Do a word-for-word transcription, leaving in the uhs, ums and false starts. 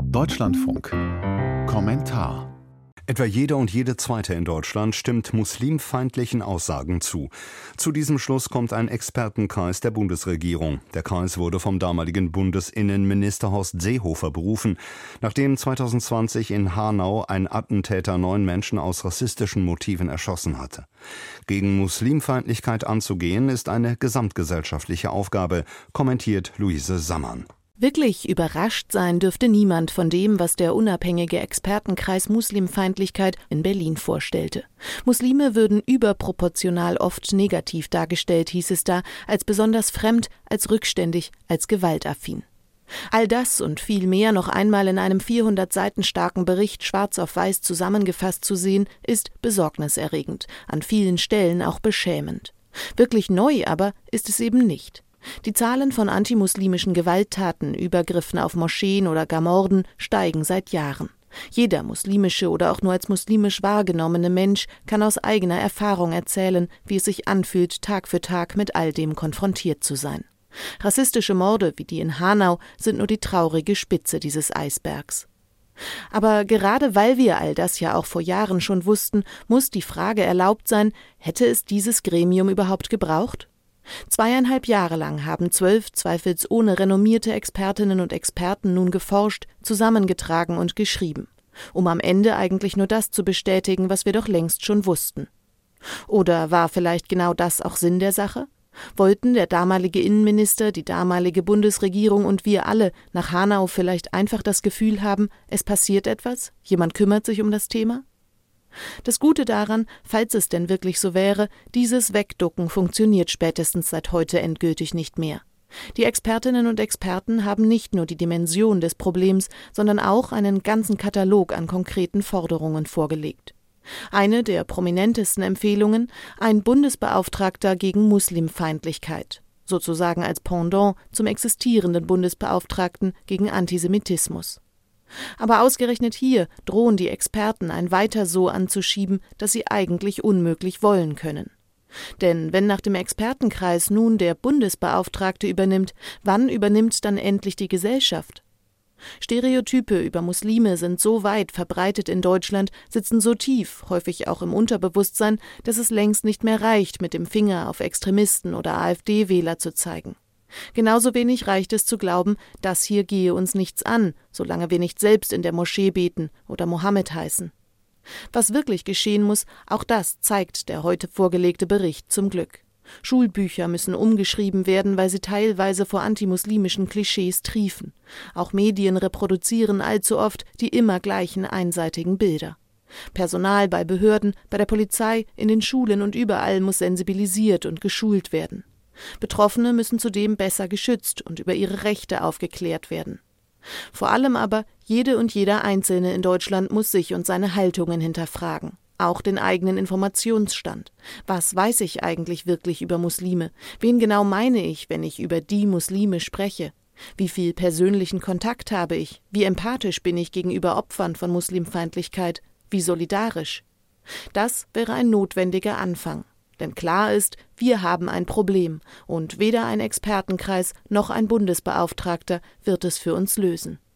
Deutschlandfunk. Kommentar. Etwa jeder und jede Zweite in Deutschland stimmt muslimfeindlichen Aussagen zu. Zu diesem Schluss kommt ein Expertenkreis der Bundesregierung. Der Kreis wurde vom damaligen Bundesinnenminister Horst Seehofer berufen, nachdem zweitausendzwanzig in Hanau ein Attentäter neun Menschen aus rassistischen Motiven erschossen hatte. Gegen Muslimfeindlichkeit anzugehen, ist eine gesamtgesellschaftliche Aufgabe, kommentiert Luise Sammann. Wirklich überrascht sein dürfte niemand von dem, was der unabhängige Expertenkreis Muslimfeindlichkeit in Berlin vorstellte. Muslime würden überproportional oft negativ dargestellt, hieß es da, als besonders fremd, als rückständig, als gewaltaffin. All das und viel mehr noch einmal in einem vierhundert Seiten starken Bericht schwarz auf weiß zusammengefasst zu sehen, ist besorgniserregend, an vielen Stellen auch beschämend. Wirklich neu aber ist es eben nicht. Die Zahlen von antimuslimischen Gewalttaten, Übergriffen auf Moscheen oder gar Morden steigen seit Jahren. Jeder muslimische oder auch nur als muslimisch wahrgenommene Mensch kann aus eigener Erfahrung erzählen, wie es sich anfühlt, Tag für Tag mit all dem konfrontiert zu sein. Rassistische Morde wie die in Hanau sind nur die traurige Spitze dieses Eisbergs. Aber gerade weil wir all das ja auch vor Jahren schon wussten, muss die Frage erlaubt sein, hätte es dieses Gremium überhaupt gebraucht? Zweieinhalb Jahre lang haben zwölf zweifelsohne renommierte Expertinnen und Experten nun geforscht, zusammengetragen und geschrieben, um am Ende eigentlich nur das zu bestätigen, was wir doch längst schon wussten. Oder war vielleicht genau das auch Sinn der Sache? Wollten der damalige Innenminister, die damalige Bundesregierung und wir alle nach Hanau vielleicht einfach das Gefühl haben, es passiert etwas, jemand kümmert sich um das Thema? Das Gute daran, falls es denn wirklich so wäre, dieses Wegducken funktioniert spätestens seit heute endgültig nicht mehr. Die Expertinnen und Experten haben nicht nur die Dimension des Problems, sondern auch einen ganzen Katalog an konkreten Forderungen vorgelegt. Eine der prominentesten Empfehlungen: ein Bundesbeauftragter gegen Muslimfeindlichkeit, sozusagen als Pendant zum existierenden Bundesbeauftragten gegen Antisemitismus. Aber ausgerechnet hier drohen die Experten ein Weiter so anzuschieben, das sie eigentlich unmöglich wollen können. Denn wenn nach dem Expertenkreis nun der Bundesbeauftragte übernimmt, wann übernimmt dann endlich die Gesellschaft? Stereotype über Muslime sind so weit verbreitet in Deutschland, sitzen so tief, häufig auch im Unterbewusstsein, dass es längst nicht mehr reicht, mit dem Finger auf Extremisten oder AfD-Wähler zu zeigen. Genauso wenig reicht es zu glauben, das hier gehe uns nichts an, solange wir nicht selbst in der Moschee beten oder Mohammed heißen. Was wirklich geschehen muss, auch das zeigt der heute vorgelegte Bericht zum Glück. Schulbücher müssen umgeschrieben werden, weil sie teilweise vor antimuslimischen Klischees triefen. Auch Medien reproduzieren allzu oft die immer gleichen einseitigen Bilder. Personal bei Behörden, bei der Polizei, in den Schulen und überall muss sensibilisiert und geschult werden. Betroffene müssen zudem besser geschützt und über ihre Rechte aufgeklärt werden. Vor allem aber, jede und jeder Einzelne in Deutschland muss sich und seine Haltungen hinterfragen, auch den eigenen Informationsstand. Was weiß ich eigentlich wirklich über Muslime? Wen genau meine ich, wenn ich über die Muslime spreche? Wie viel persönlichen Kontakt habe ich? Wie empathisch bin ich gegenüber Opfern von Muslimfeindlichkeit? Wie solidarisch? Das wäre ein notwendiger Anfang. Denn klar ist, wir haben ein Problem und weder ein Expertenkreis noch ein Bundesbeauftragter wird es für uns lösen.